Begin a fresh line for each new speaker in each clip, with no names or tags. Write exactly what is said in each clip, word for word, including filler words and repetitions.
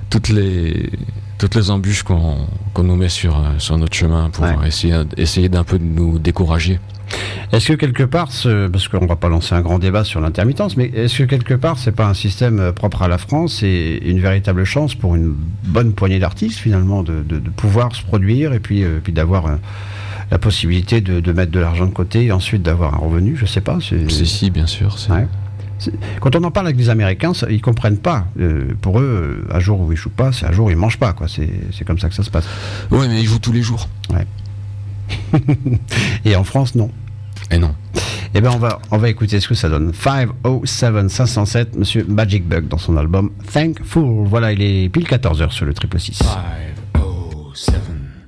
toutes les toutes les embûches qu'on qu'on nous met sur sur notre chemin pour ouais. essayer essayer d'un peu de nous décourager.
Est-ce que quelque part, ce, parce qu'on ne va pas lancer un grand débat sur l'intermittence, mais est-ce que quelque part, c'est pas un système propre à la France et une véritable chance pour une bonne poignée d'artistes finalement de, de, de pouvoir se produire et puis, euh, puis d'avoir euh, la possibilité de, de mettre de l'argent de côté et ensuite d'avoir un revenu, je sais pas.
C'est, c'est si, bien sûr. C'est...
Ouais. C'est... Quand on en parle avec les Américains, ça, ils comprennent pas. Euh, pour eux, un jour où ils jouent pas, c'est un jour où ils mangent pas, quoi. C'est, c'est comme ça que ça se passe.
Oui, mais ils jouent tous les jours.
Ouais. Et en France, non.
Et non.
Eh bien, on va, on va écouter ce que ça donne. cinq cent sept, cinq cent sept, Monsieur Magic Bug dans son album Thankful. Voilà, il est pile quatorze heures sur le triple six.
cinq cent sept.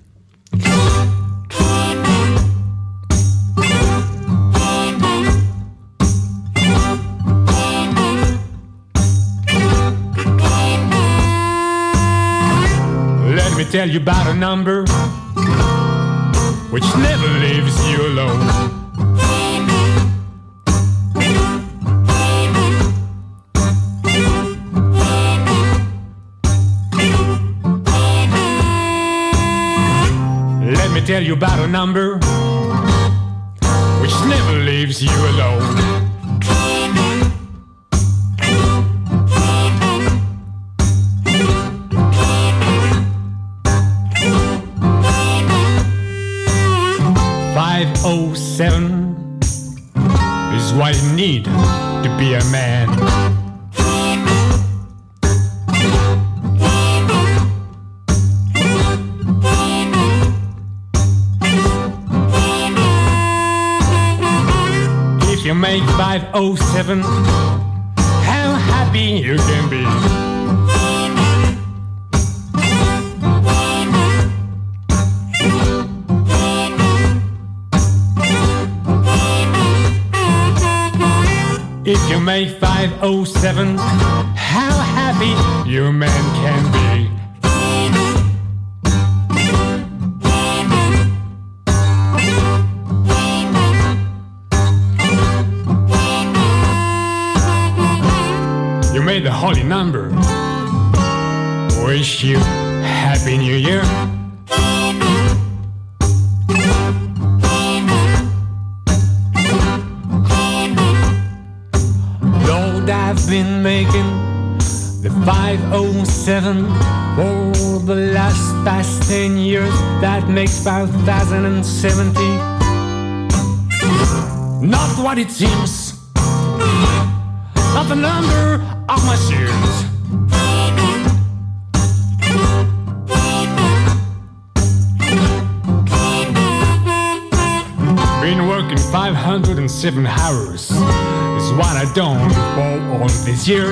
Let me tell you about a number which never leaves you alone. Let me tell you about a number which never leaves you alone. five oh seven is what you need to be a man. If you make five oh seven, how happy you can be. If you make five oh seven, how happy your man can be. You made the holy number. Wish you happy new year. I've been making the five oh seven for the last past ten years. That makes five thousand seventy. Not what it seems, not the number of my sins. Been working five hundred seven hours is what I done for all these years.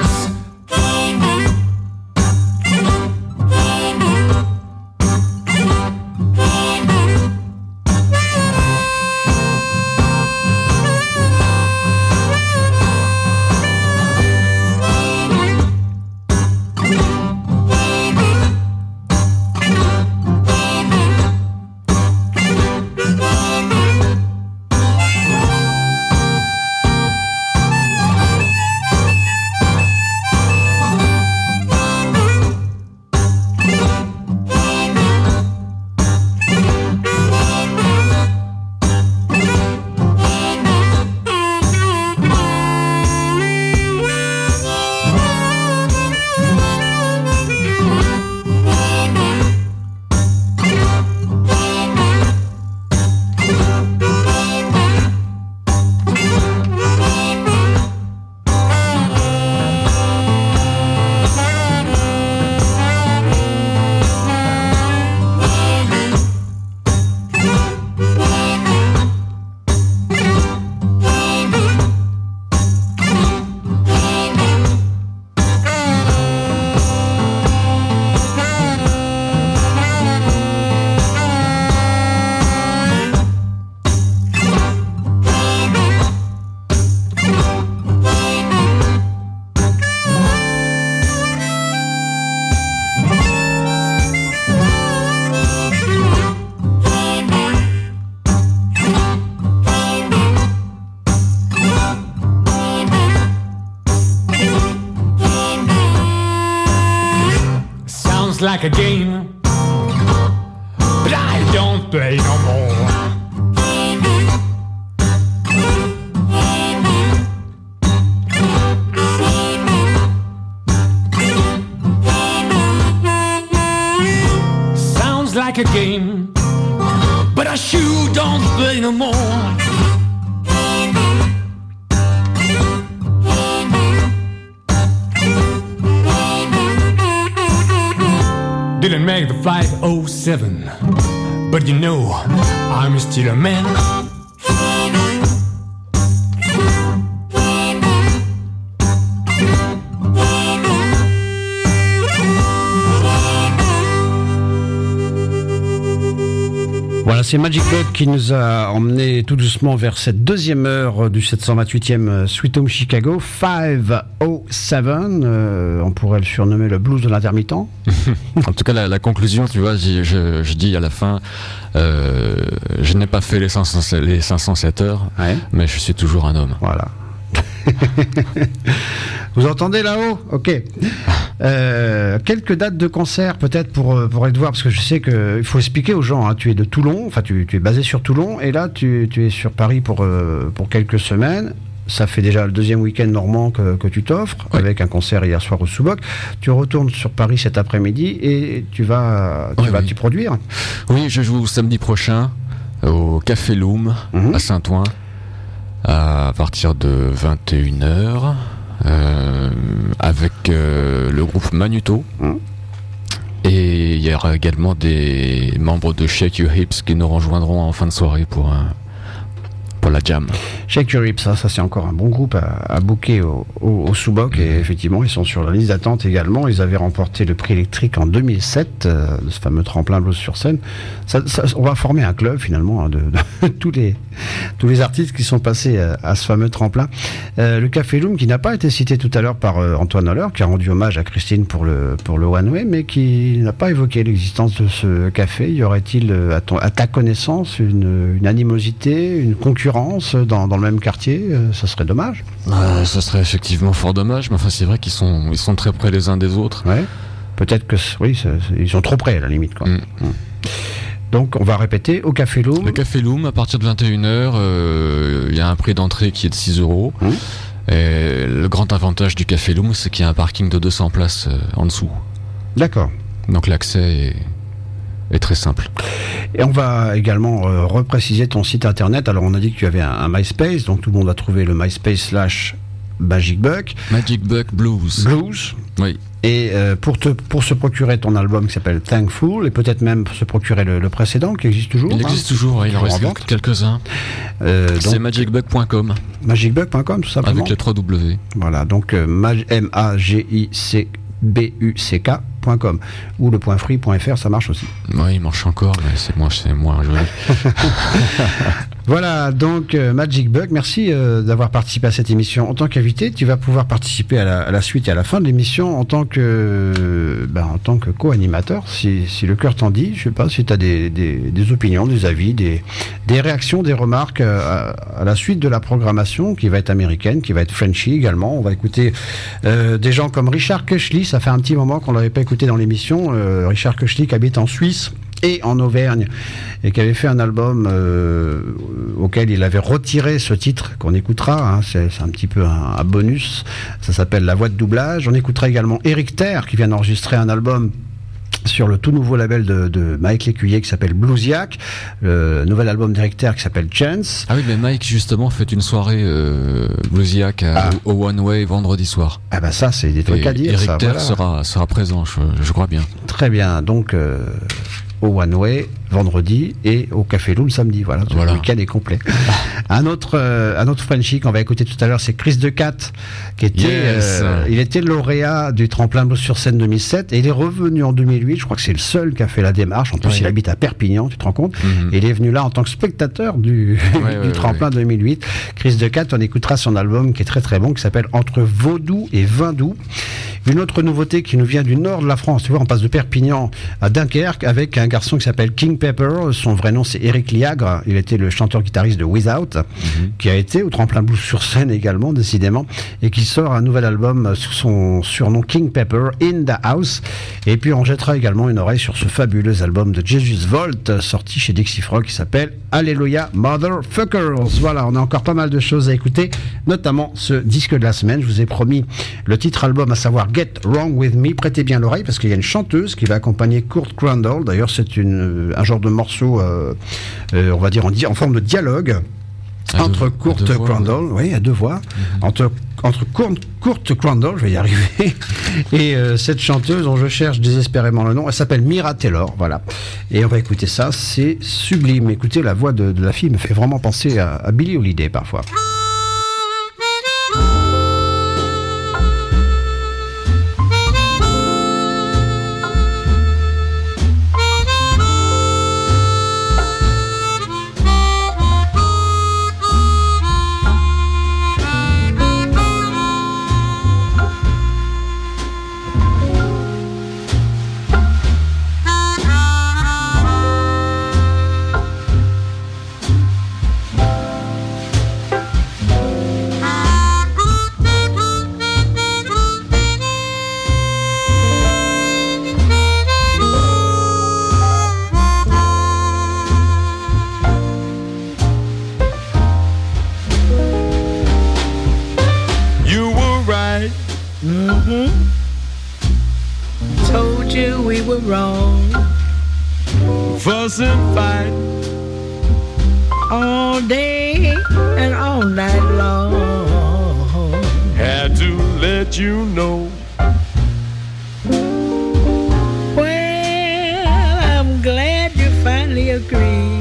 Sounds like a game, but I don't play no more. Sounds like a game, but I sure don't play no more. Didn't make the flight oh seven, but you know, I'm still a man.
Voilà, c'est Magic Bug qui nous a emmené tout doucement vers cette deuxième heure du sept cent vingt-huitième Sweet Home Chicago, cinq cent sept. Euh, on pourrait le surnommer le blues de l'intermittent.
En tout cas, la, la conclusion, tu vois, je, je, je dis à la fin, euh, je n'ai pas fait les cinq cents, les cinq cent sept heures, ouais. Mais je suis toujours un homme.
Voilà. Vous entendez là-haut? Ok. Euh, quelques dates de concert peut-être pour, pour être voir, parce que je sais qu'il faut expliquer aux gens, hein, tu es de Toulon, enfin tu, tu es basé sur Toulon, et là tu, tu es sur Paris pour, euh, pour quelques semaines. Ça fait déjà le deuxième week-end normand que, que tu t'offres, oui. Avec un concert hier soir au Sous-Boc. Tu retournes sur Paris cet après-midi et tu vas, tu
oui,
vas
oui.
t'y produire.
Oui, je joue samedi prochain au Café Loom, mm-hmm. à Saint-Ouen, à partir de vingt et une heures, euh, avec euh, le groupe Manuto. Mmh. Et il y aura également des membres de Shake Your Hips qui nous rejoindront en fin de soirée pour, un, pour la jam.
Shake Your Hips, ça, ça c'est encore un bon groupe à, à booker au, au, au Sous-Boc. Mmh. Et effectivement, ils sont sur la liste d'attente également. Ils avaient remporté le prix électrique en deux mille sept, euh, de ce fameux tremplin blues sur scène. Ça, ça, on va former un club finalement, hein, de, de tous les tous les artistes qui sont passés à, à ce fameux tremplin. Euh, le Café Loom, qui n'a pas été cité tout à l'heure par euh, Antoine Holler, qui a rendu hommage à Christine pour le pour le One Way, mais qui n'a pas évoqué l'existence de ce café. Y aurait-il, à, ton, à ta connaissance, une, une animosité, une concurrence dans, dans le même quartier? euh, Ça serait dommage.
Euh, ça serait effectivement fort dommage, mais enfin c'est vrai qu'ils sont ils sont très près les uns des autres.
Ouais. Peut-être que oui, ça, ils sont trop près à la limite, quoi. Mm. Mm. Donc on va répéter au Café Loom.
Le Café Loom, à partir de vingt et une heures, il euh, y a un prix d'entrée qui est de six euros. Mmh. Et le grand avantage du Café Loom, c'est qu'il y a un parking de deux cents places euh, en dessous.
D'accord.
Donc l'accès est, est très simple.
Et on va également euh, repréciser ton site internet. Alors on a dit que tu avais un, un MySpace, donc tout le monde a trouvé le MySpace slash Magic Buck.
Magic Buck Blues.
Blues.
Oui.
Et euh, pour, te, pour se procurer ton album qui s'appelle Thankful, et peut-être même pour se procurer le, le précédent qui existe toujours.
Il existe hein, toujours, il en reste quelques, quelques-uns. Euh, c'est magic buck point com.
magic buck point com, tout simplement.
Avec les trois W.
Voilà, donc euh, M A G I C B U C K point com ou le point free point f r, ça marche aussi.
Oui, il marche encore, mais c'est moins, c'est moins joli.
Voilà, donc euh, Magic Bug, merci euh, d'avoir participé à cette émission en tant qu'invité. Tu vas pouvoir participer à la, à la suite et à la fin de l'émission en tant que, euh, ben, en tant que co-animateur, si, si le cœur t'en dit. Je sais pas si tu as des, des, des opinions, des avis, des, des réactions, des remarques euh, à, à la suite de la programmation qui va être américaine, qui va être Frenchy également. On va écouter euh, des gens comme Richard Köchli. Ça fait un petit moment qu'on l'avait pas écouté dans l'émission. Euh, Richard Köchli qui habite en Suisse et en Auvergne, et qui avait fait un album euh, auquel il avait retiré ce titre qu'on écoutera, hein, c'est, c'est un petit peu un, un bonus, ça s'appelle La Voix de doublage. On écoutera également Eric Terre qui vient d'enregistrer un album sur le tout nouveau label de, de Mike Lécuyer qui s'appelle Bluesiac, le nouvel album d'Eric Terre qui s'appelle Chance.
Ah oui, mais Mike justement fait une soirée euh, Bluesiac à, ah. au One Way vendredi soir.
Ah bah ça c'est des trucs
et
à dire.
Eric
ça,
Terre
voilà.
sera, sera présent, je, je crois bien.
Très bien, donc euh, au One Way vendredi et au Café Loom samedi. Voilà, tout voilà. Le week-end est complet. un autre, euh, un autre Frenchie qu'on va écouter tout à l'heure, c'est Chris Decat, qui était, yes. euh, il était lauréat du tremplin blues sur scène deux mille sept et il est revenu en deux mille huit. Je crois que c'est le seul qui a fait la démarche. En plus, oui. Il habite à Perpignan, tu te rends compte. Mm-hmm. Et il est venu là en tant que spectateur du, ouais, du ouais, tremplin ouais. deux mille huit. Chris Decat, on écoutera son album qui est très très bon, qui s'appelle Entre Vaudou et Vin Doux. Une autre nouveauté qui nous vient du nord de la France. Tu vois, on passe de Perpignan à Dunkerque avec un garçon qui s'appelle King Pepper. Son vrai nom, c'est Eric Liagre. Il était le chanteur-guitariste de Without, mm-hmm. qui a été au Tremplin Blues sur scène également, décidément, et qui sort un nouvel album sous son surnom King Pepper, In the House. Et puis on jettera également une oreille sur ce fabuleux album de Jesus Volt, sorti chez Dixie Frog, qui s'appelle Alléluia Motherfuckers. Voilà, on a encore pas mal de choses à écouter, notamment ce disque de la semaine. Je vous ai promis le titre album, à savoir Get Wrong With Me. Prêtez bien l'oreille parce qu'il y a une chanteuse qui va accompagner Kurt Crandall. D'ailleurs, c'est une, un genre de morceau, euh, euh, on va dire en, di- en forme de dialogue. À entre deux, Kurt Crandall, oui, à deux voix, mm-hmm. entre, entre Kurt, Kurt Crandall, je vais y arriver, et euh, cette chanteuse dont je cherche désespérément le nom, elle s'appelle Mira Taylor, voilà. Et on va écouter ça, c'est sublime. Écoutez, la voix de, de la fille me fait vraiment penser à, à Billie Holiday parfois.
Fuss and fight all day and all night long. Had to let you know. Well, I'm glad you finally agreed.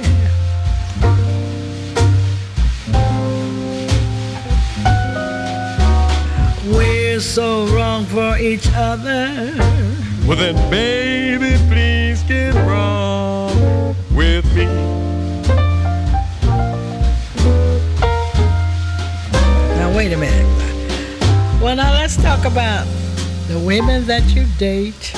We're so wrong for each other. Well then, baby, please get wrong with me. Now, wait a minute. Well, now let's talk about the women that you date.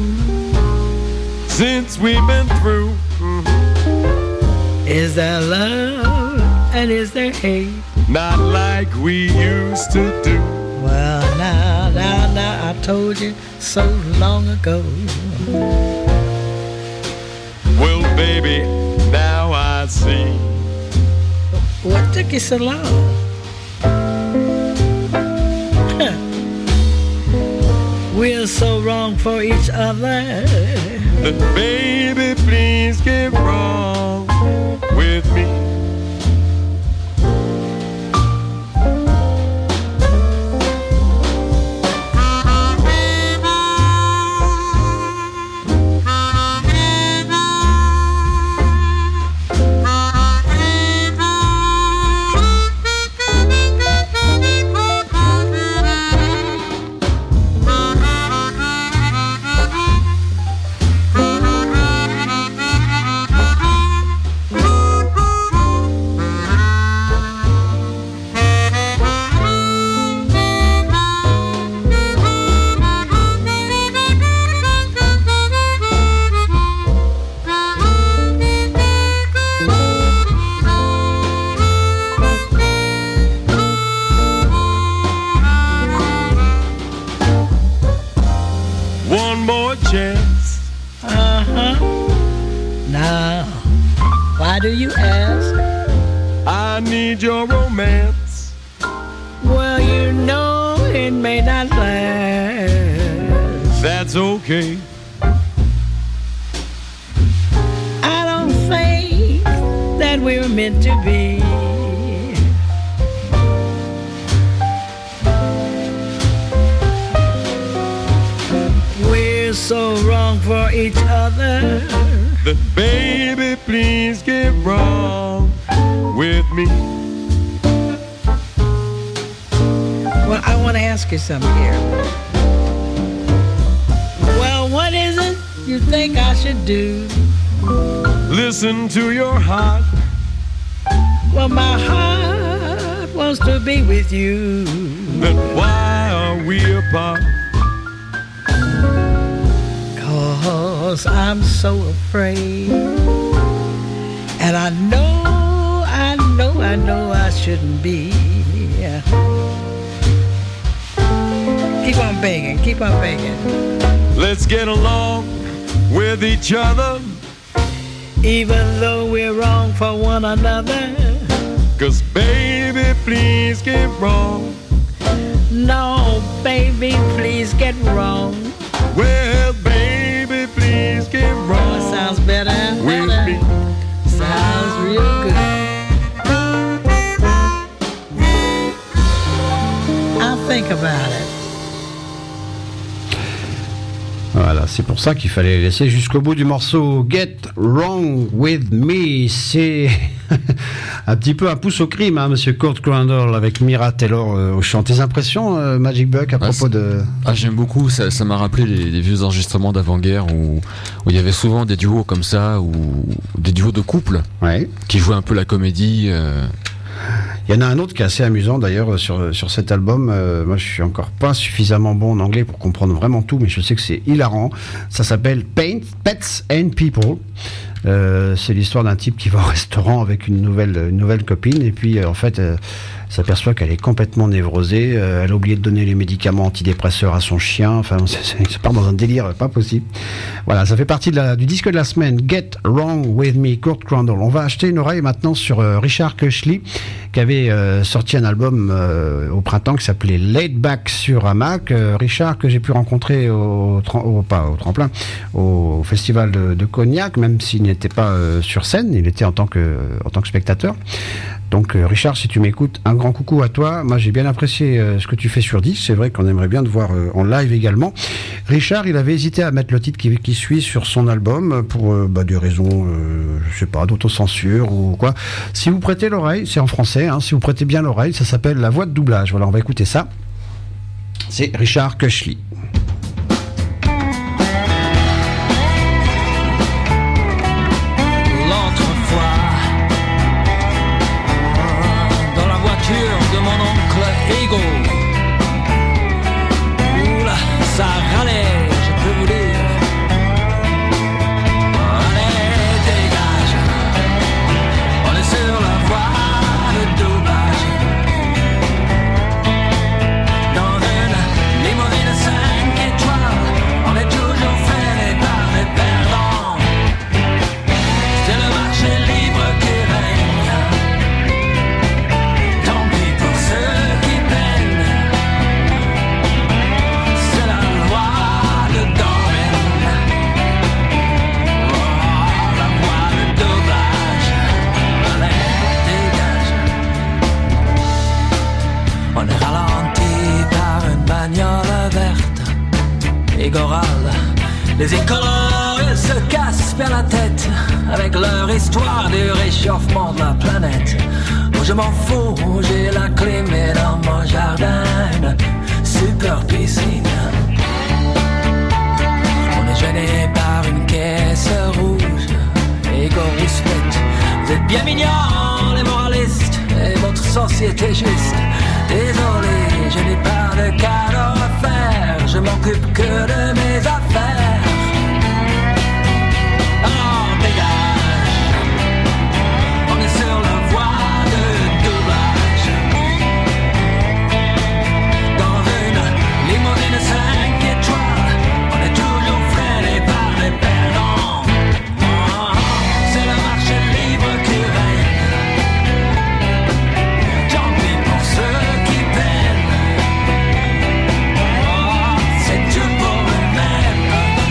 Since we've been through, mm-hmm. Is there love and is there hate? Not like we used to do. Well, now, now, now, I told you so long ago. Well, baby, now I see. What took you so long? Huh. We're so wrong for each other. Then, baby, please get wrong with me. Do you ask? I need your romance. Well, you know it may not last. That's okay. I don't think that we're meant to be. We're so wrong for each other. But baby, please get wrong with me. Well, I want to ask you something here. Well, what is it you think I should do? Listen to your heart. Well, my heart wants to be with you. Then why are we apart? 'cause I'm so afraid. And I know, I know, I know I shouldn't be. Keep on begging, keep on begging.
Let's get along with each other,
even though we're wrong for one another.
'Cause baby, please get wrong.
No, baby, please get wrong.
Well, baby, please get wrong.
Oh, it sounds better and better.
With me.
Sounds real good. I'll think about it.
Voilà, c'est pour ça qu'il fallait laisser jusqu'au bout du morceau Get Wrong With Me. C'est un petit peu un pouce au crime, hein, monsieur Kurt Crandall, avec Mira Taylor euh, au chant. Tes impressions, euh, Magic Buck, à ah, propos de...
Ah, j'aime beaucoup, ça, ça m'a rappelé les, les vieux enregistrements d'avant-guerre où, où il y avait souvent des duos comme ça, ou des duos de couples,
ouais,
qui jouaient un peu la comédie... Euh...
Il y en a un autre qui est assez amusant d'ailleurs sur, sur cet album. Euh, moi je suis encore pas suffisamment bon en anglais pour comprendre vraiment tout, mais je sais que c'est hilarant. Ça s'appelle Paint, Pets and People. Euh, c'est l'histoire d'un type qui va au restaurant avec une nouvelle, une nouvelle copine, et puis euh, en fait euh, s'aperçoit qu'elle est complètement névrosée. Euh, elle a oublié de donner les médicaments antidépresseurs à son chien. Enfin, c'est, c'est, ça part dans un délire pas possible. Voilà, ça fait partie de la, du disque de la semaine, Get Wrong With Me, Kurt Crandall. On va acheter une oreille maintenant sur euh, Richard Cushley, qui avait euh, sorti un album euh, au printemps qui s'appelait Laid Back sur Hamac. Euh, Richard, que j'ai pu rencontrer au, au, pas au tremplin, au festival de, de Cognac, même s'il n'était pas euh, sur scène, il était en tant que, en tant que spectateur. Donc euh, Richard, si tu m'écoutes, un grand coucou à toi. Moi j'ai bien apprécié euh, ce que tu fais sur disque. C'est vrai qu'on aimerait bien te voir euh, en live également. Richard, il avait hésité à mettre le titre qui, qui suit sur son album pour euh, bah, des raisons, euh, je sais pas, d'autocensure ou quoi. Si vous prêtez l'oreille, c'est en français, hein, si vous prêtez bien l'oreille, ça s'appelle La Voix de doublage. Voilà, on va écouter ça. C'est Richard Cushley.
Oula, ça râlait, je peux vous dire. Allez, dégage. On est sur la voie de doublage. Dans une limousine cinq étoiles, on est toujours freiné par les perdants. C'est le marché libre qui règne. Tant pis pour ceux qui peinent. C'est la loi de domaine. Oh, la loi de doublage. Allez, dégage. On est ralenti par une bagnole verte et gorale. Les écolos, ils se cassent bien la tête avec leur histoire du réchauffement de la planète. Moi je m'en fous, j'ai la clim et dans mon jardin une super piscine. On est gêné par une caisse rouge, égo respect. Vous êtes bien mignons les moralistes et votre société juste. Désolé, je n'ai pas de cadeau à faire, je m'occupe que de mes affaires. Alors dégage, on est sur la voie de doublage. Dans une limousine cinq étoiles, on est toujours freiné par les perdants. Oh, c'est le marché libre qui règne. Tant pis pour ceux qui peinent. Oh, c'est tout pour eux-mêmes.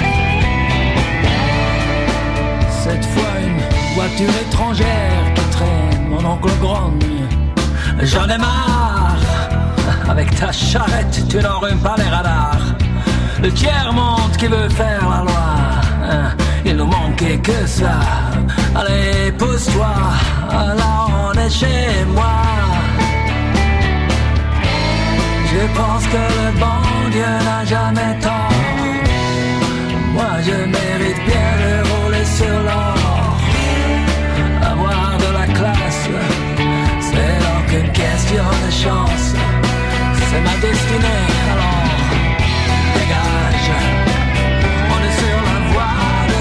Cette fois une voiture étrangère qui traîne, mon oncle grogne. J'en ai marre. Avec ta charrette, tu n'enrhumes pas les radars. Le tiers-monde qui veut faire la loi, hein, il nous manquait que ça. Allez, pousse-toi, là on est chez moi. Je pense que le bon Dieu n'a jamais tort. Moi je mérite bien de rouler sur l'or. Avoir de la classe, c'est donc une question de chance. C'est ma destinée, alors dégage. On est sur la voie de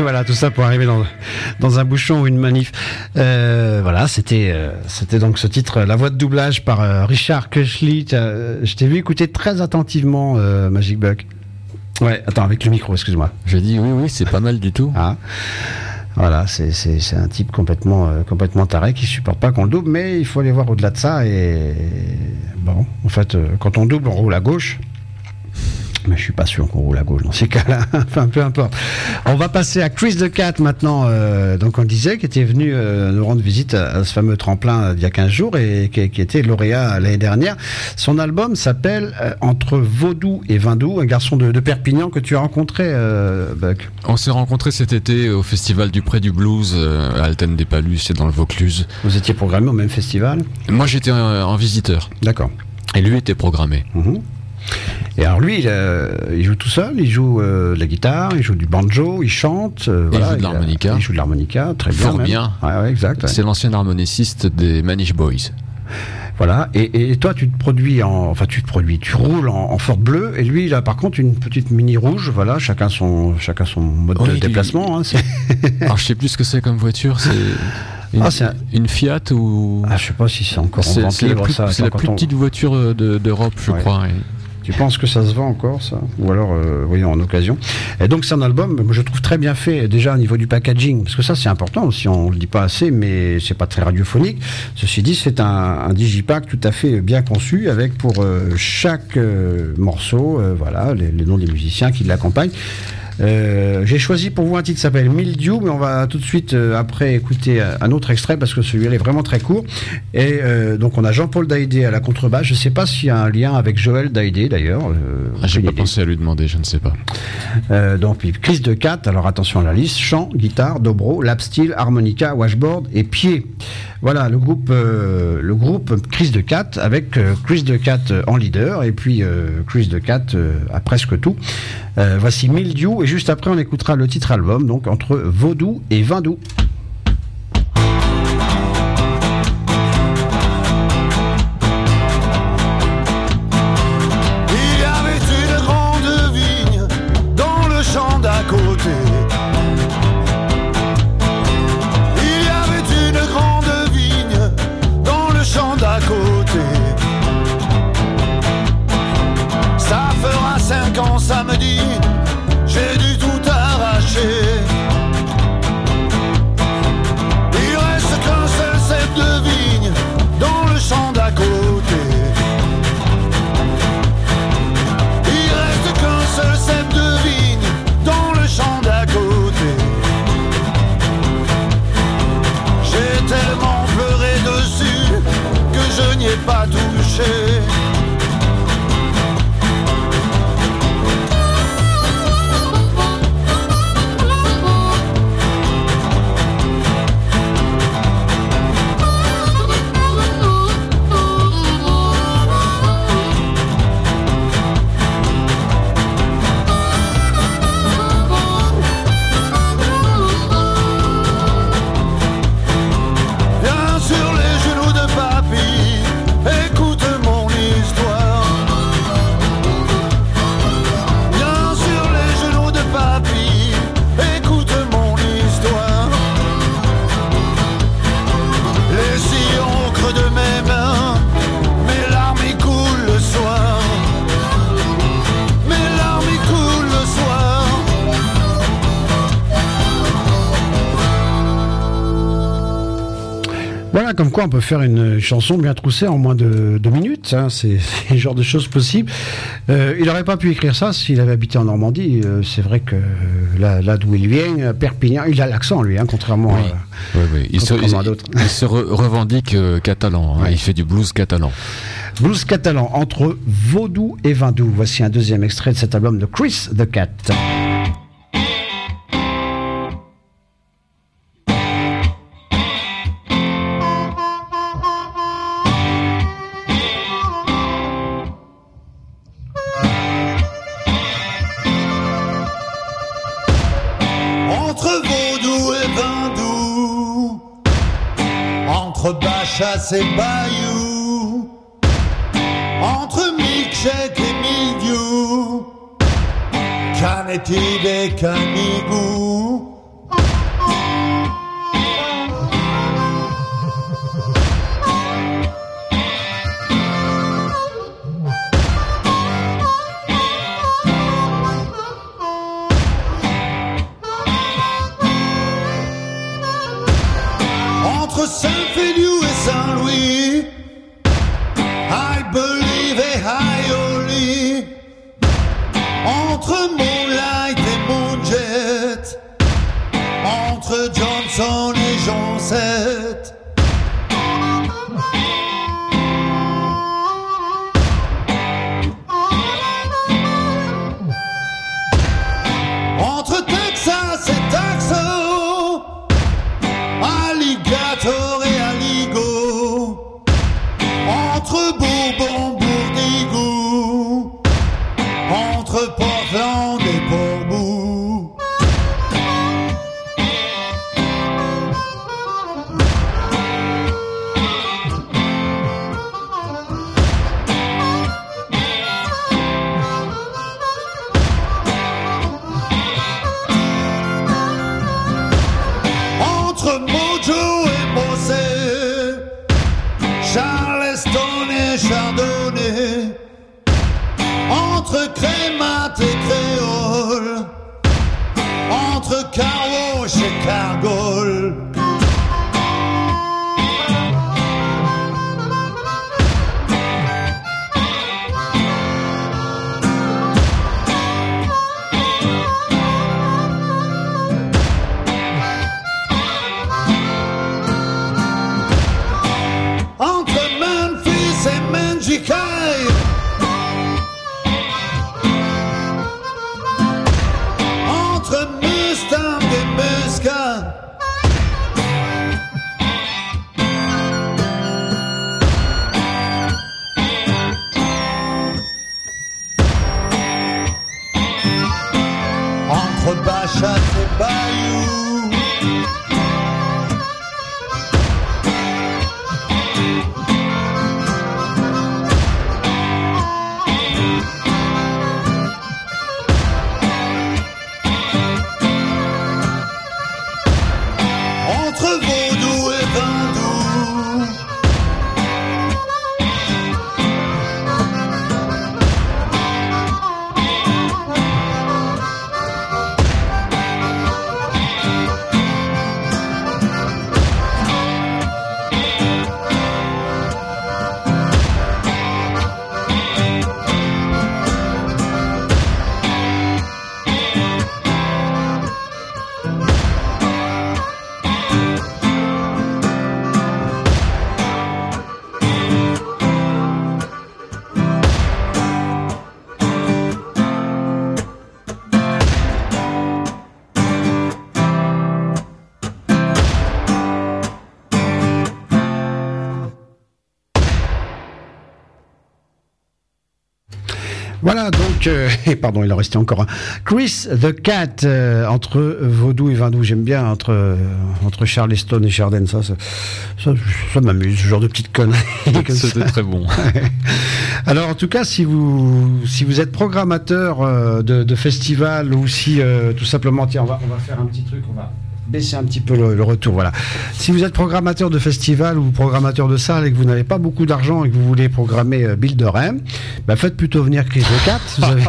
Voilà, tout ça pour arriver dans, dans un bouchon ou une manif. Euh, voilà, c'était, euh, c'était donc ce titre, la voix de doublage par euh, Richard Kushli. Je t'ai vu écouter très attentivement euh, Magic Buck. Ouais, attends, avec le micro, excuse-moi.
Je dis oui, oui, c'est pas mal du tout.
Ah. Voilà, c'est, c'est, c'est un type complètement, euh, complètement taré qui supporte pas qu'on le double, mais il faut aller voir au-delà de ça. Et bon, en fait, euh, quand on double, on roule à gauche. Mais je suis pas sûr qu'on roule à gauche dans ces cas-là. Enfin, peu importe. On va passer à Chris the Cat maintenant. Euh, donc on disait qui était venu euh, nous rendre visite à, à ce fameux tremplin euh, il y a quinze jours et qui, qui était lauréat l'année dernière. Son album s'appelle euh, Entre Vaudou et Vindou, un garçon de, de Perpignan que tu as rencontré, euh, Buck.
On s'est rencontrés cet été au festival du Pré du Blues euh, à Alten des Palus, c'est dans le Vaucluse.
Vous étiez programmé au même festival ?
Moi j'étais en, en visiteur.
D'accord.
Et lui était programmé.
Mmh. Et alors lui, il, euh, il joue tout seul, il joue euh, de la guitare, il joue du banjo, il chante, euh,
il
voilà,
joue de l'harmonica.
Il, il joue de l'harmonica, très bien.
Fort bien.
Ouais, ouais, exact. Ouais.
C'est l'ancien harmoniciste des Manish Boys.
Voilà. Et, et toi, tu te produis en, enfin, tu te produis, tu roules en, en Ford bleu, et lui, il a par contre une petite mini rouge. Voilà, chacun son, chacun son mode oui, de déplacement.
Il... Hein, alors, je sais plus ce que c'est comme voiture. C'est une, ah, c'est un... une Fiat ou.
Ah, je sais pas si c'est encore
c'est,
en
c'est la plus, ça. C'est la plus on... petite voiture de, d'Europe, je ouais. crois. Et...
Tu penses que ça se vend encore, ça ? Ou alors, euh, voyons, en occasion. Et donc, c'est un album, je trouve très bien fait, déjà au niveau du packaging, parce que ça, c'est important aussi, on le dit pas assez, mais c'est pas très radiophonique. Ceci dit, c'est un, un digipack tout à fait bien conçu, avec pour euh, chaque euh, morceau, euh, voilà, les, les noms des musiciens qui l'accompagnent. Euh, j'ai choisi pour vous un titre qui s'appelle Mildiou, mais on va tout de suite euh, après écouter un autre extrait parce que celui-là est vraiment très court. Et euh, donc on a Jean-Paul Daïdé à la contrebasse. Je ne sais pas s'il y a un lien avec Joël Daïdé d'ailleurs. Euh,
ah, j'ai pas idée. pensé à lui demander, je ne sais pas.
Euh, donc Chris the Cat. Alors attention à la liste: chant, guitare, dobro, lap steel, harmonica, washboard et pied. Voilà le groupe, euh, le groupe Chris the Cat avec euh, Chris the Cat en leader et puis euh, Chris the Cat euh, à presque tout. Euh, voici Mildiou et juste après on écoutera le titre album, donc Entre Vaudou et Vindou.
Il y avait une grande vigne dans le champ d'à côté. Il y avait une grande vigne dans le champ d'à côté. Ça fera cinq ans samedi, j'ai dû tout arracher. Il reste qu'un seul cep de vigne dans le champ d'à côté. Il reste qu'un seul cep de vigne dans le champ d'à côté. J'ai tellement pleuré dessus que je n'y ai pas touché.
Comme quoi on peut faire une chanson bien troussée en moins de deux minutes, hein, c'est, c'est le genre de choses possibles. Euh, il n'aurait pas pu écrire ça s'il avait habité en Normandie. Euh, c'est vrai que là, là d'où il vient, Perpignan, il a l'accent lui, hein, contrairement,
oui.
à,
oui, oui. Il
contrairement
se,
à d'autres.
Il, il se re- revendique euh, catalan, hein, oui. Il fait du blues catalan.
Blues catalan, Entre Vaudou et Vindou. Voici un deuxième extrait de cet album de Chris the Cat.
Chasse et Bayou, entre Milkshake et Mildiou, Canetide et Canigou, Entre Moonlight et Moonjet, entre Johnson et Joncette. Entre Texas et Taxo, Alligator et Aligo, entre Bourbon, Bourdigou, entre Portland et Portbou. Entre Mojo et Mossé, Charleston et Chardonnay, entre Crémate et Créole, entre Carwash et Cargol. Entre Memphis et Manjikai, entre Mustang et Muscat. Entre Bachat et Bayou. Entre Vaudou et Vendou.
Voilà, donc, euh, pardon, il en restait encore un. Chris the Cat, euh, entre Vaudou et Vendou, j'aime bien, entre, euh, entre Charleston et Chardon, ça, ça, ça, ça m'amuse, ce genre de petites conneries.
C'était très bon.
Alors, en tout cas, si vous, si vous êtes programmateur euh, de, de festival ou si, euh, tout simplement, tiens, on va, on va faire un petit truc, on va baisser un petit peu le, le retour, voilà. Si vous êtes programmateur de festival ou programmateur de salle et que vous n'avez pas beaucoup d'argent et que vous voulez programmer euh, Bill de Rem, bah faites plutôt venir Chris the Cat. Vous, avez...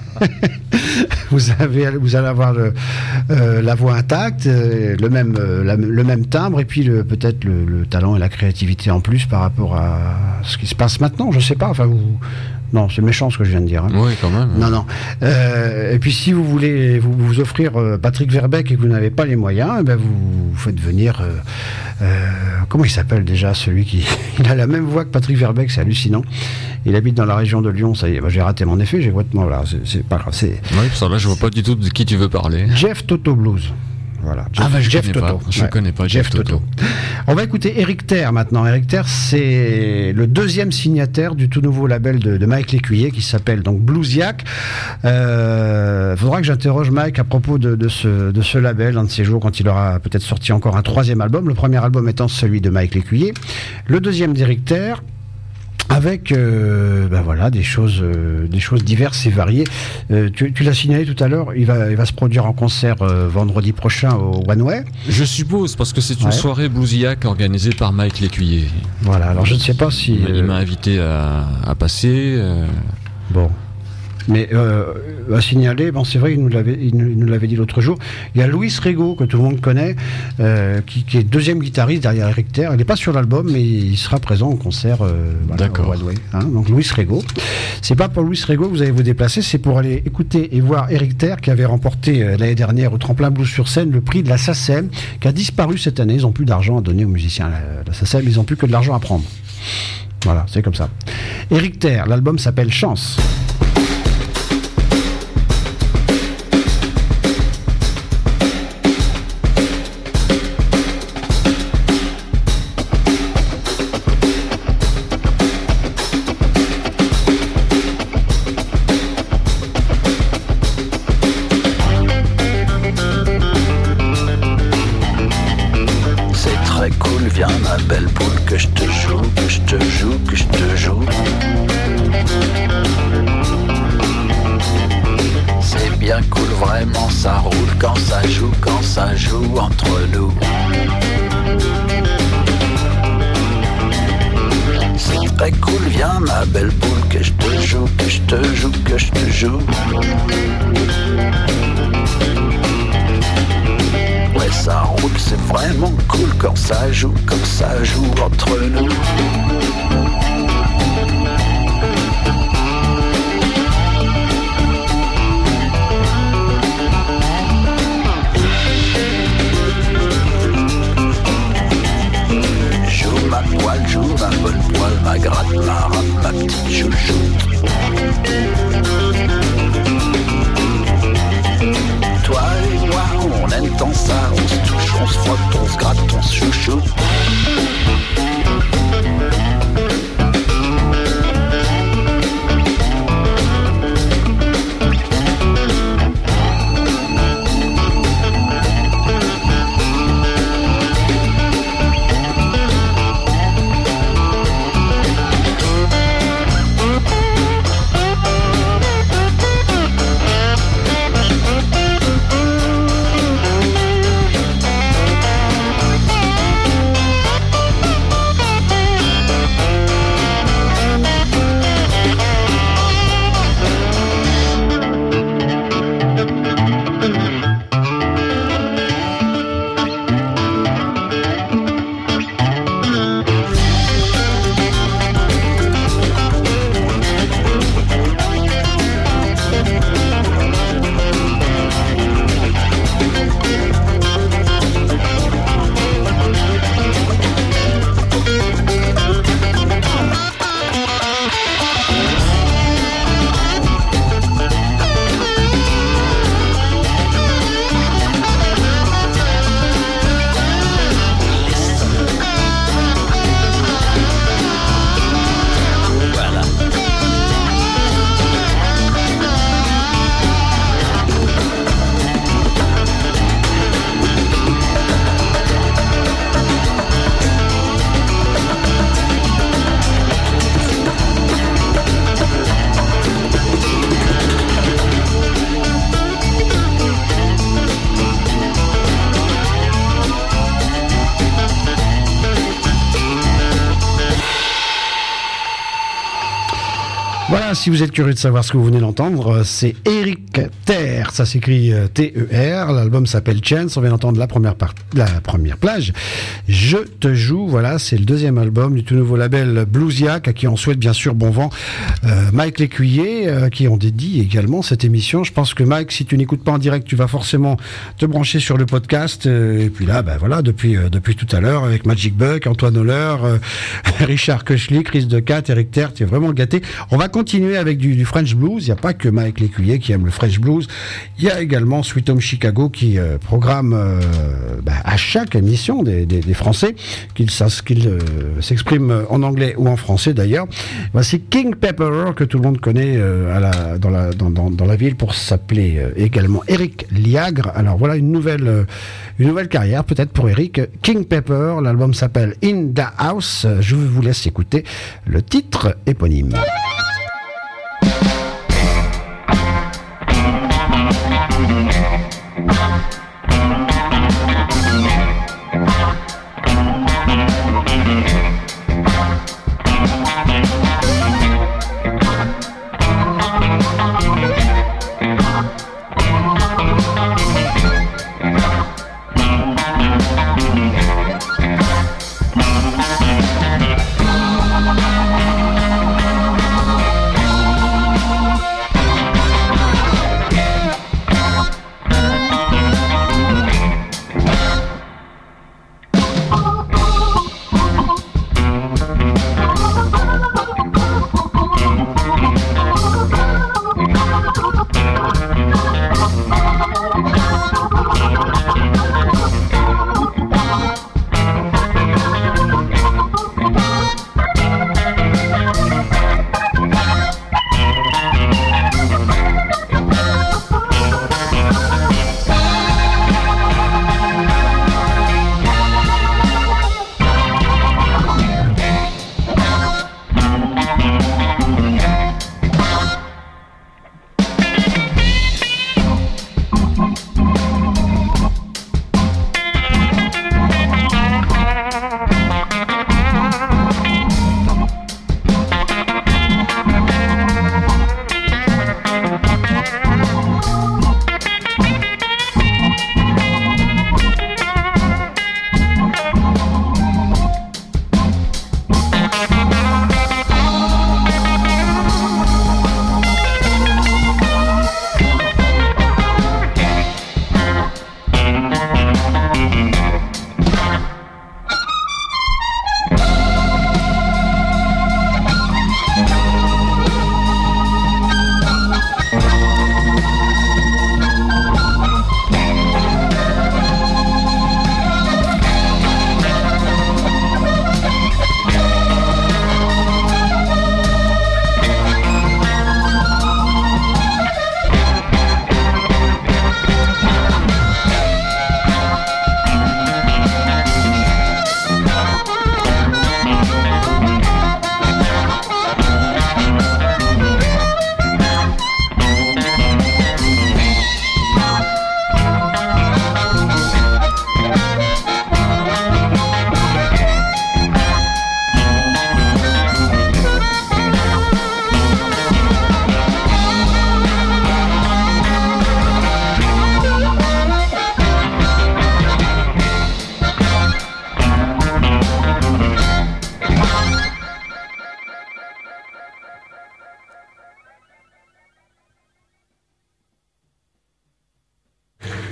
vous, avez, vous allez avoir le, euh, la voix intacte, euh, le, même, euh, la, le même timbre et puis le, peut-être le, le talent et la créativité en plus par rapport à ce qui se passe maintenant, je sais pas, enfin vous... Non, c'est méchant ce que je viens de dire. Hein.
Oui, quand même.
Non, non. Euh, et puis si vous voulez vous, vous offrir euh, Patrick Verbeek et que vous n'avez pas les moyens, eh ben vous, vous faites venir... Euh, euh, comment il s'appelle déjà, celui qui... Il a la même voix que Patrick Verbeek, c'est hallucinant. Il habite dans la région de Lyon, ça y est, ben, j'ai raté mon effet, j'ai complètement... Voilà, c'est, c'est pas grave. C'est...
Oui, ça là, je vois pas du tout de qui tu veux parler.
Jeff Toto Blues. Voilà. Jeff,
ah bah je
Jeff
connais
Toto.
Pas. Je
ouais.
connais pas
Jeff,
Jeff
Toto.
Toto.
On va écouter Eric Terre maintenant. Eric Terre, c'est le deuxième signataire du tout nouveau label de, de Mike Lécuyer qui s'appelle donc Bluesiac. Il euh, faudra que j'interroge Mike à propos de, de, ce, de ce label un de ces jours quand il aura peut-être sorti encore un troisième album. Le premier album étant celui de Mike Lécuyer. Le deuxième d'Eric Terre. Avec euh, ben voilà des choses euh, des choses diverses et variées. Euh, tu, tu l'as signalé tout à l'heure, il va il va se produire en concert euh, vendredi prochain au One Way.
Je suppose parce que c'est une ouais. soirée Bluesiac organisée par Mike Lécuyer.
Voilà, alors je ne sais pas si
il, euh... il m'a invité à, à passer. Euh...
Bon. Mais euh, à signaler, bon, c'est vrai, il nous l'avait, il nous, il nous l'avait dit l'autre jour, il y a Luis Rego, que tout le monde connaît, euh, qui, qui est deuxième guitariste derrière Eric Terre. Il n'est pas sur l'album, mais il sera présent au concert euh, voilà, au Broadway. Hein, donc Luis Rego. C'est pas pour Luis Rego que vous allez vous déplacer, c'est pour aller écouter et voir Eric Terre, qui avait remporté euh, l'année dernière au Tremplin Blues sur scène le prix de la SACEM, qui a disparu cette année. Ils n'ont plus d'argent à donner aux musiciens. La, la SACEM, ils n'ont plus que de l'argent à prendre. Voilà, c'est comme ça. Eric Terre, l'album s'appelle Chance. Voilà, si vous êtes curieux de savoir ce que vous venez d'entendre, c'est Eric Terre, ça s'écrit T E R, l'album s'appelle Chance, on vient d'entendre la première part, la première plage, Je te joue, voilà, c'est le deuxième album du tout nouveau label Bluesiac, à qui on souhaite bien sûr bon vent, euh, Mike Lécuyer, euh, qui on dédie également cette émission. Je pense que Mike, si tu n'écoutes pas en direct, tu vas forcément te brancher sur le podcast, euh, et puis là, ben voilà, depuis, euh, depuis tout à l'heure, avec Magic Buck, Antoine Holler, euh, Richard Koechli, Chris Decat, Eric Terre, tu es vraiment gâté. On va continuer avec du, du French Blues. Il n'y a pas que Mike Lécuyer qui aime le French Blues. Il y a également Sweet Home Chicago qui euh, programme euh, bah, à chaque émission des, des, des Français, qu'ils qu'ils, euh, s'expriment en anglais ou en français d'ailleurs. Voici King Pepper, que tout le monde connaît euh, à la, dans, la, dans, dans, dans la ville pour s'appeler euh, également Eric Liagre. Alors voilà une nouvelle, euh, une nouvelle carrière peut-être pour Eric. King Pepper, l'album s'appelle In the House. Je vous laisse écouter le titre éponyme.
Thank you.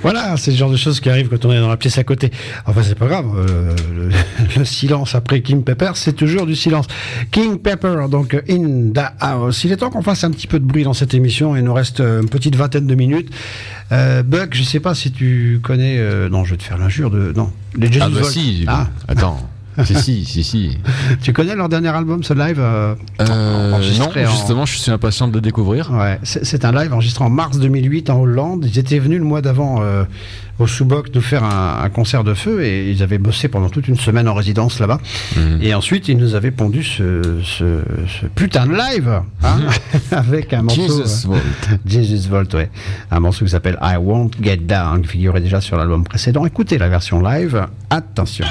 Voilà, c'est le genre de choses qui arrivent quand on est dans la pièce à côté. Enfin, c'est pas grave. Euh, le, le silence après King Pepper, c'est toujours du silence. King Pepper, donc In the House. Il est temps qu'on fasse un petit peu de bruit dans cette émission. Il nous reste une petite vingtaine de minutes. Euh, Buck, je sais pas si tu connais. Euh, non, je vais te faire l'injure de. Non, les Jesus
Ah bah
Volt.
si.
Ah.
Attends. si si si si.
Tu connais leur dernier album, ce live euh,
euh,
enregistré
Non,
en...
justement, je suis impatient de le découvrir.
Ouais, c'est, c'est un live enregistré en mars deux mille huit en Hollande. Ils étaient venus le mois d'avant euh, au Soubok nous faire un, un concert de feu et ils avaient bossé pendant toute une semaine en résidence là-bas. Mmh. Et ensuite, ils nous avaient pondu ce, ce, ce putain de live hein, mmh. avec un morceau.
Jesus
euh,
Volt.
Jesus Volt, ouais. Un morceau qui s'appelle I Won't Get Down, qui figurait déjà sur l'album précédent. Écoutez la version live. Attention.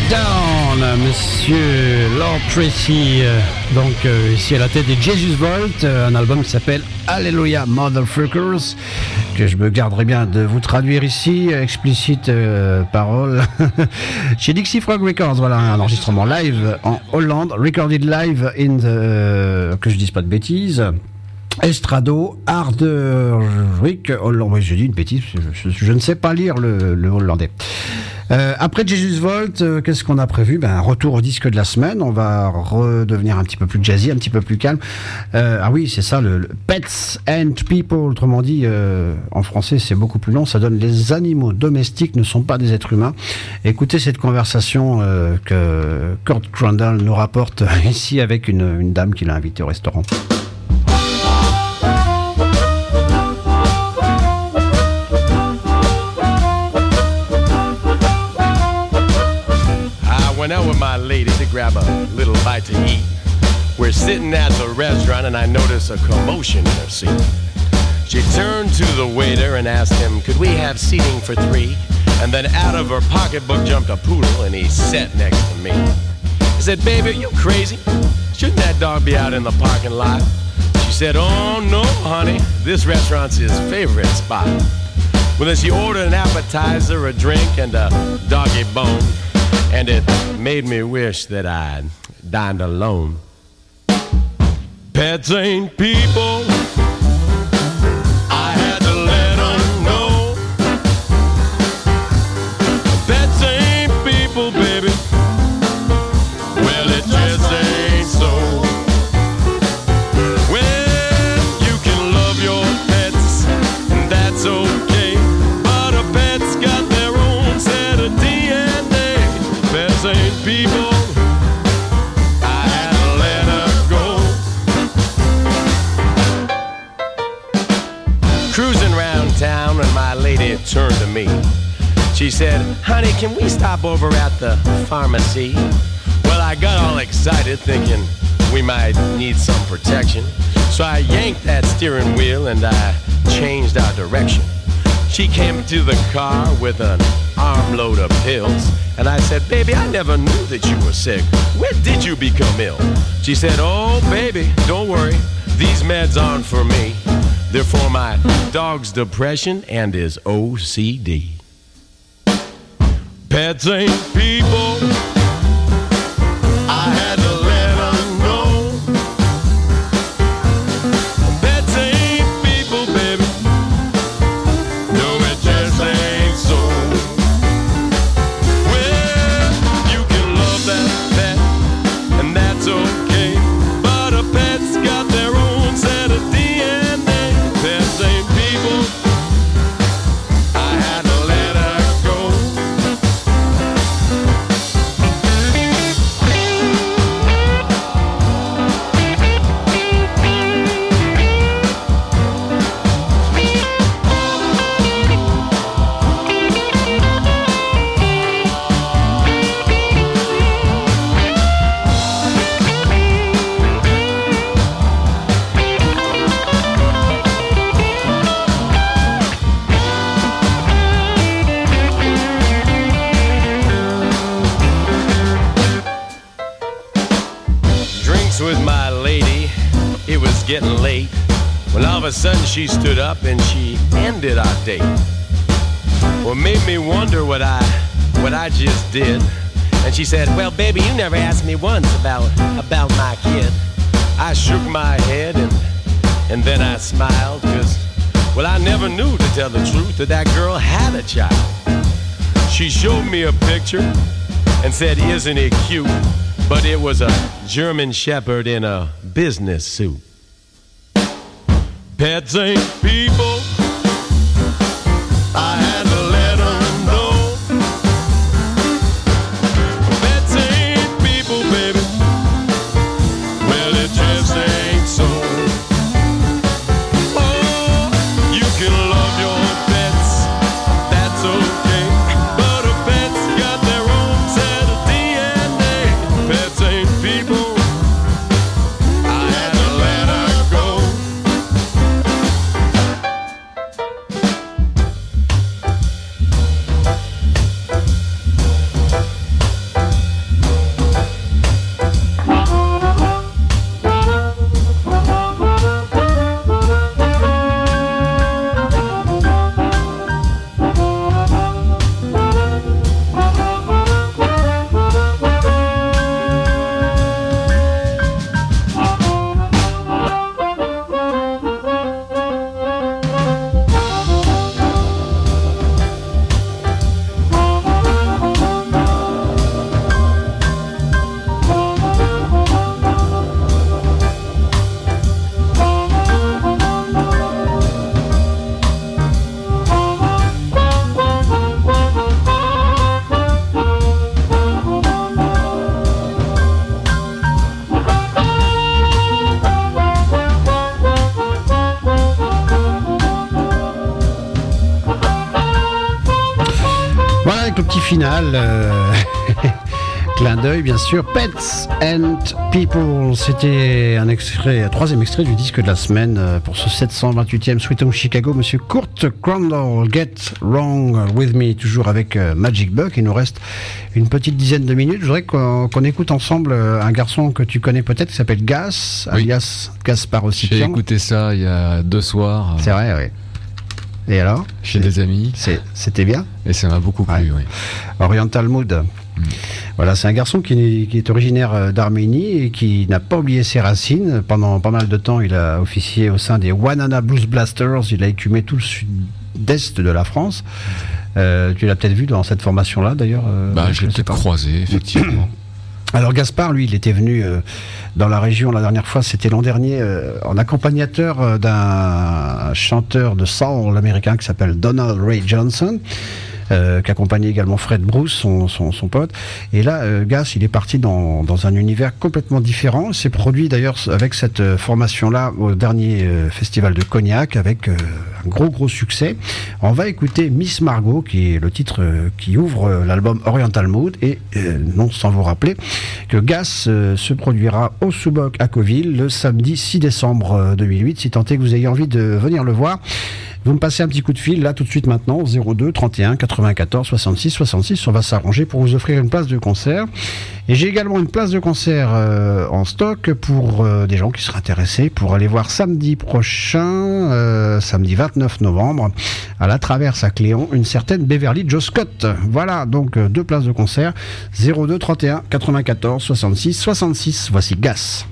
Down, monsieur Lord Tracy, euh, donc euh, ici à la tête des Jesus Vault, euh, un album qui s'appelle Hallelujah Motherfuckers, que je me garderai bien de vous traduire ici, explicite euh, parole, chez Dixie Frog Records, voilà un enregistrement live en Hollande, recorded live in the, euh, que je dise pas de bêtises, Estrado, Harderick, Hollande, oui j'ai dit une bêtise, je, je, je ne sais pas lire le, le hollandais. Euh, après Jesus Vault, euh, qu'est-ce qu'on a prévu? Ben, un retour au disque de la semaine. On va redevenir un petit peu plus jazzy, un petit peu plus calme. Euh, ah oui, c'est ça, le, le Pets and People. Autrement dit, euh, en français, c'est beaucoup plus long. Ça donne les animaux domestiques ne sont pas des êtres humains. Écoutez cette conversation euh, que Kurt Crandall nous rapporte ici avec une, une dame qui l'a invité au restaurant.
Went out with my lady to grab a little bite to eat. We're sitting at the restaurant and I notice a commotion in her seat. She turned to the waiter and asked him, could we have seating for three? And then out of her pocketbook jumped a poodle and he sat next to me. I said, baby, are you crazy? Shouldn't that dog be out in the parking lot? She said, oh no, honey, this restaurant's his favorite spot. Well, then she ordered an appetizer, a drink, and a doggy bone. And it made me wish that I'd dined alone. Pets ain't people, I had to let them know. Pets ain't people, baby, well it just ain't so. Well, you can love your pets, and that's okay, but a pet's got their own set of D N A. Pets ain't people, I had to let her go. Cruising around town and my lady turned to me. She said, honey, can we stop over at the pharmacy? Well, I got all excited thinking we might need some protection. So I yanked that steering wheel and I changed our direction. She came to the car with an armload of pills. And I said, baby, I never knew that you were sick. When did you become ill? She said, oh, baby, don't worry. These meds aren't for me. They're for my dog's depression and his O C D. Pets ain't people, I had to let them know. Pets ain't people, baby, no, it just ain't so. Well, you can love that pet, and that's okay, but a pet's got their own set of D N A. Pets ain't people, I had to let her go. Drinks with my lady, it was getting late, when all of a sudden she stood up and she ended our date. Well, made me wonder what I, what I just did. And she said, well, baby, you never asked me once about, about my kid. I shook my head and, and then I smiled, cause, well, I never knew, to tell the truth, that that girl had a child. She showed me a picture and said, isn't it cute? But it was a German Shepherd in a business suit. Pets ain't people, I had to let them know. Pets ain't people, baby, well it just ain't so. Oh, you can love your pets, that's okay, but a pet's got their own set of D N A. Pets ain't people, I had to let her go.
petit final. Euh... Clin d'œil, bien sûr. Pets and People. C'était un extrait, un troisième extrait du disque de la semaine pour ce sept cent vingt-huitième Sweet Home Chicago. Monsieur Kurt Crandall, Get Wrong With Me, toujours avec Magic Buck. Il nous reste une petite dizaine de minutes. Je voudrais qu'on, qu'on écoute ensemble un garçon que tu connais peut-être qui s'appelle Gas, oui. alias Gaspard Ossipian.
J'ai écouté ça il y a deux soirs.
C'est vrai, oui. Et alors?
Chez des amis.
C'est, c'était bien?
Et ça m'a beaucoup plu, ouais. oui.
Oriental Mood. Mmh. Voilà, c'est un garçon qui est, qui est originaire d'Arménie et qui n'a pas oublié ses racines. Pendant pas mal de temps, il a officié au sein des Wanana Blues Blasters. Il a écumé tout le sud-est de la France. Euh, tu l'as peut-être vu dans cette formation-là, d'ailleurs. Euh,
bah, je l'ai peut-être croisé, effectivement.
Alors Gaspard, lui, il était venu euh, dans la région la dernière fois, c'était l'an dernier, euh, en accompagnateur euh, d'un chanteur de soul américain qui s'appelle Donald Ray Johnson. Euh, qui accompagnait également Fred Bruce, son, son, son pote. Et là, euh, Gas, il est parti dans, dans un univers complètement différent. Il s'est produit d'ailleurs avec cette euh, formation-là au dernier euh, festival de Cognac, avec euh, un gros gros succès. On va écouter Miss Margot, qui est le titre euh, qui ouvre euh, l'album Oriental Mood. Et euh, non sans vous rappeler que Gas euh, se produira au Sous-Boc à Coville le samedi six décembre deux mille huit. Si tant est que vous ayez envie de venir le voir, vous me passez un petit coup de fil, là, tout de suite maintenant, au zéro deux trente et un quatre-vingt-quatorze soixante-six soixante-six. On va s'arranger pour vous offrir une place de concert. Et j'ai également une place de concert euh, en stock pour euh, des gens qui seraient intéressés pour aller voir samedi prochain, euh, samedi vingt-neuf novembre, à la Traverse à Cléon, une certaine Beverly Jo Scott. Voilà, donc euh, deux places de concert, zéro deux trente et un quatre-vingt-quatorze soixante-six soixante-six. Voici Gas.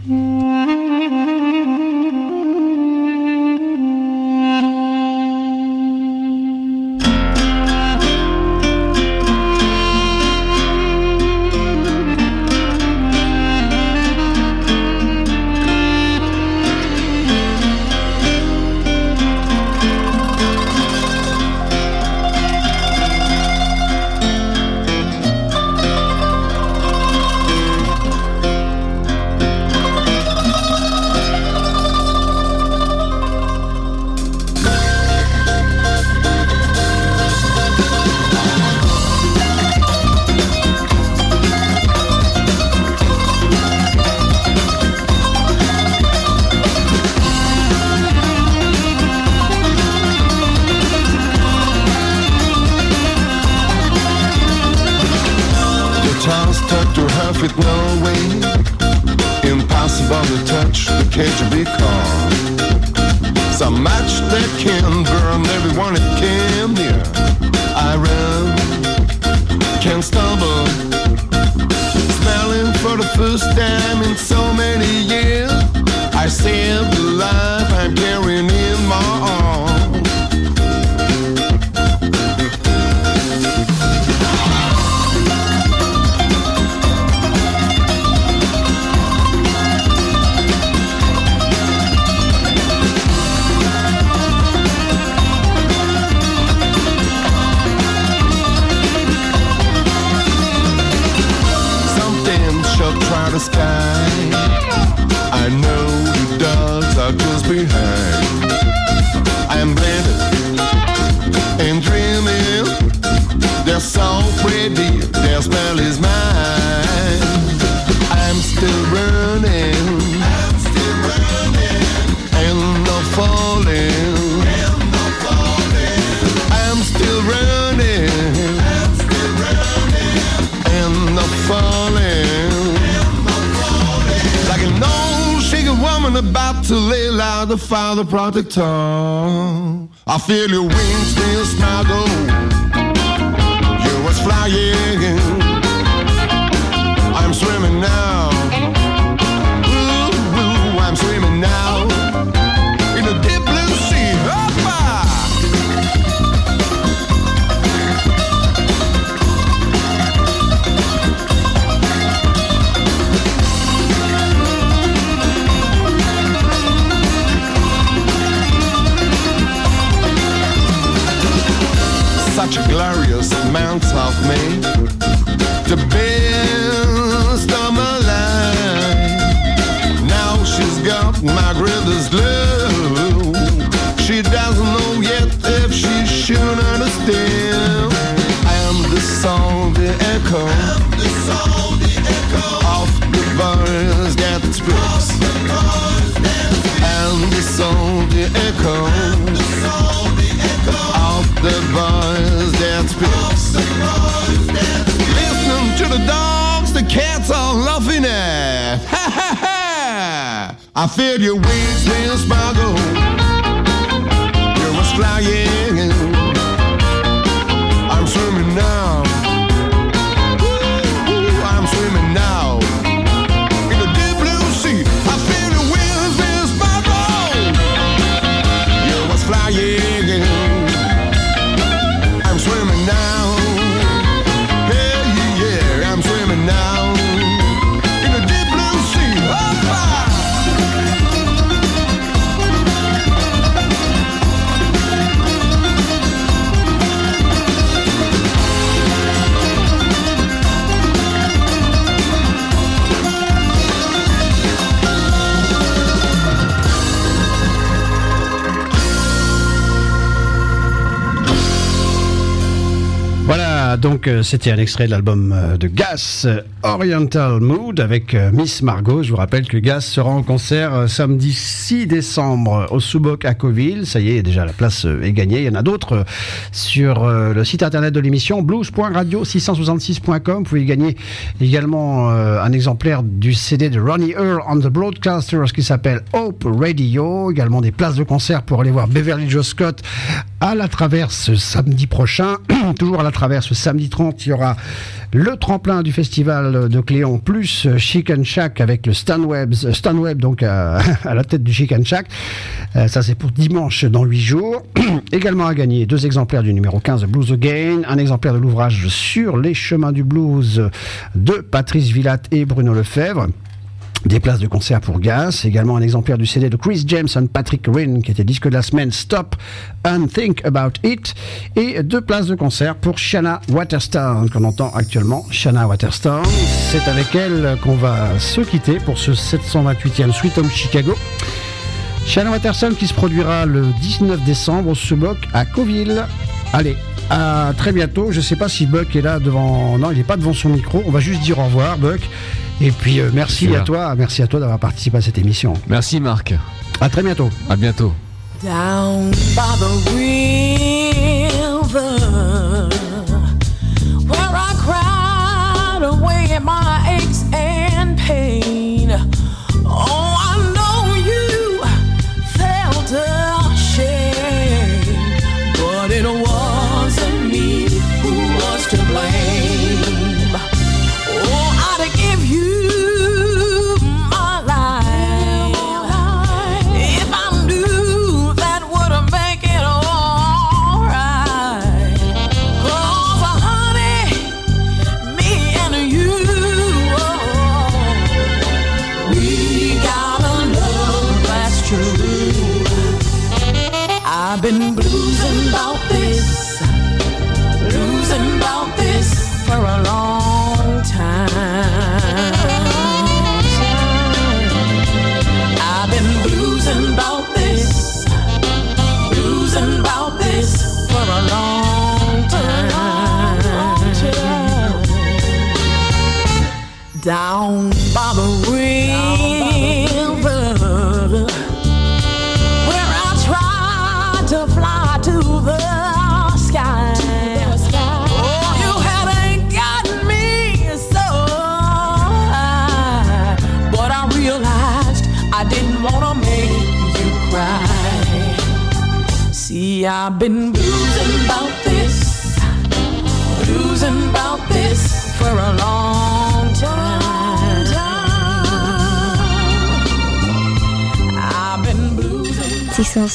The protector, I feel your wings, Miss Margot. You was flying, I'm swimming now. Ooh, ooh, I'm swimming now in the deep blue sea. Hoppa! Such a glorious amount of me, the best of my life. Now she's got my greatest love. She doesn't know yet if she should understand. I am the song I feel your wings will smuggle. You was flying. I'm swimming now. Ooh, I'm swimming now. In the deep blue sea. I feel your wings will smuggle. You was flying. I'm swimming now. Hey, yeah, I'm swimming now. In the deep blue sea. Oh,
Voilà, donc euh, c'était un extrait de l'album euh, de Gas, euh, Oriental Mood, avec euh, Miss Margot. Je vous rappelle que Gas sera en concert euh, samedi six décembre au Soubok à Coville. Ça y est, déjà la place euh, est gagnée. Il y en a d'autres euh, sur euh, le site internet de l'émission, blues point radio six cent soixante-six point com. Vous pouvez gagner également euh, un exemplaire du C D de Ronnie Earl on the Broadcasters qui s'appelle Hope Radio. Également des places de concert pour aller voir Beverly Joe Scott à la Traverse samedi prochain. Toujours à la Traverse, samedi trente, il y aura le tremplin du festival de Cléon plus Chicken Shack avec le Stan Webb, Stan Webb donc à, à la tête du Chicken Shack. Euh, ça c'est pour dimanche dans huit jours. Également à gagner deux exemplaires du numéro quinze Blues Again, un exemplaire de l'ouvrage Sur les chemins du blues de Patrice Villatte et Bruno Lefebvre. Des places de concert pour Gas, également un exemplaire du C D de Chris James and Patrick Rinn, qui était disque de la semaine, Stop and Think About It, et deux places de concert pour Shanna Waterstone, qu'on entend actuellement. Shanna Waterstone, c'est avec elle qu'on va se quitter pour ce sept cent vingt-huitième Sweet Home Chicago. Shanna Waterstone qui se produira le dix-neuf décembre au Soubok à Coville. Allez, à très bientôt. Je sais pas si Buck est là devant... Non, il n'est pas devant son micro. On va juste dire au revoir, Buck. Et puis euh, merci à toi, merci à toi d'avoir participé à cette émission.
Merci Marc.
À très bientôt.
À bientôt.
Down by the river, where I cried away my aches and pain. Oh, I know you felt ashamed, but it wasn't me who was to blame. Oh, I'd give you I've been bluesing about this, bluesing about this for a long time. I've been bluesing about this, bluesing about this for a long time. Down by the river, to fly to the sky. Oh, you hadn't gotten me so high, but I realized I didn't want to make you cry. See, I've been bluesing about this, bluesing about this for a long time. I've been bluesing.